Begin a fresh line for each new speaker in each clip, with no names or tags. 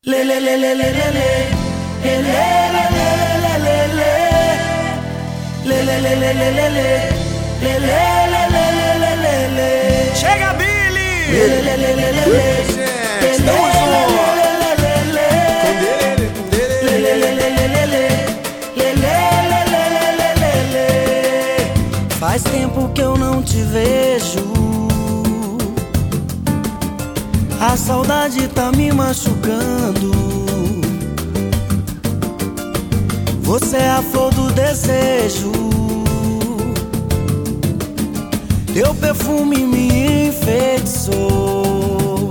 Chega, Billy!
Gente, tamo junto!
Faz tempo que eu não te vejo, a saudade tá me machucando. Você é a flor do desejo, teu perfume me enfeitiçou.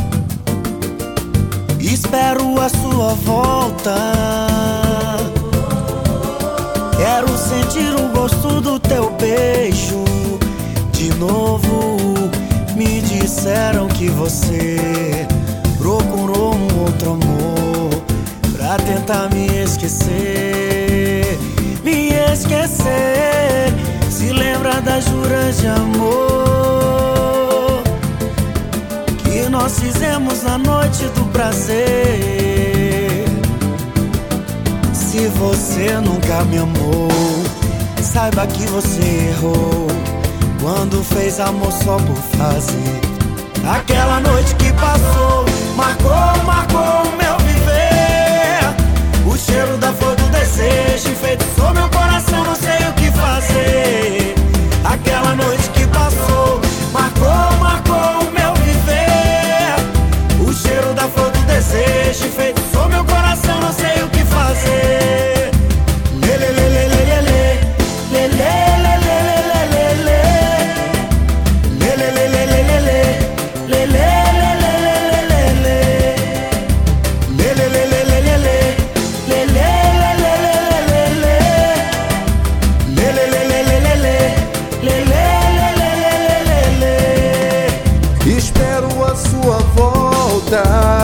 Espero a sua volta, quero sentir o gosto do teu beijo. De novo, me disseram que você procurou um outro amor pra tentar me esquecer. Me esquecer. Se lembra das juras de amor que nós fizemos na noite do prazer. Se você nunca me amou, saiba que você errou quando fez amor só por fazer. Aquela noite que passou marcou o meu viver. O cheiro da flor do desejo enfeitiçou meu coração, não sei o que fazer. Aquela noite que passou marcou o meu viver. O cheiro da flor do desejo enfeitiçou meu coração, não sei o que fazer.
Espero a sua volta,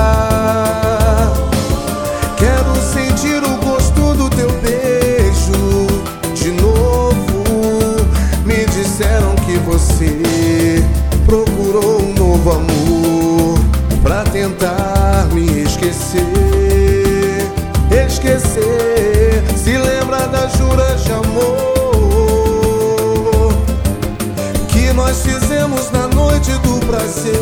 quero sentir o gosto do teu beijo. De novo, me disseram que você procurou um novo amor pra tentar me esquecer. Esquecer, se lembra das juras de amor que nós fizemos na noite do prazer.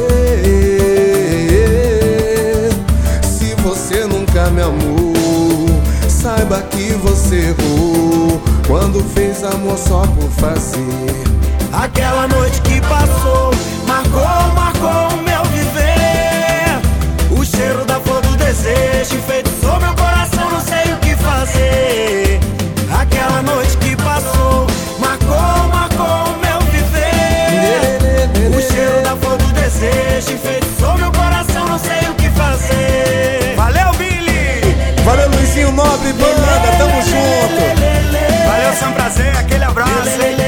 Se você nunca me amou, saiba que você errou quando fez amor só por fazer.
Aquela noite que passou marcou o meu viver. O cheiro da flor do desejo enfeitiçou meu coração, não sei o que fazer. Aquela noite que passou marcou o meu viver. O cheiro da flor do desejo enfeitiçou meu coração, não sei o que fazer.
Valeu, Billy!
Valeu, Luizinho Nobre Banda, tamo junto!
Valeu, São Prazer, aquele abraço!